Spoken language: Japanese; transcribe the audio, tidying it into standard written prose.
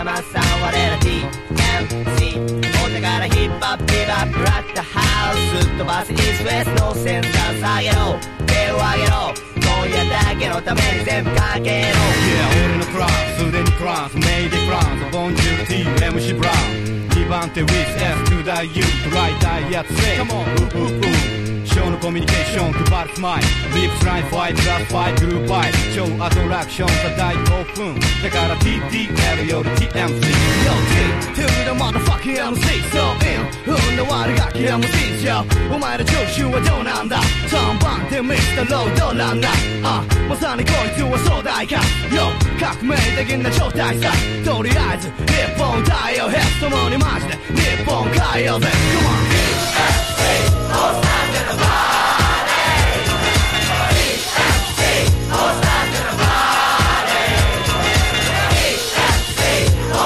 マさん我ら TMC お手からヒップホップビバップラッタハウスすっ飛ばすイースウェスのセンサー下げろ手を上げろ今夜だけのために全部かけろ Yeah 俺のクラスすでにクラスメイディフランスボンジューティー MC ブラウン2番手 with S to the U とライターやつせ Come on ショーのコミュニケーション配るスマイルリップスライン5プラス5グループバイ超アトラクションさ大興奮だから TTL より TMC Yo T to the motherfucking MC So in 踏んだ悪ガキ MC じゃお前ら調子はどうなんだ3番手 Mr. ロードランナーまさにこいつは壮大か Yo 革命的な超大作とりあえず日本太陽ヘッドもにマジで日本変えようぜ Come on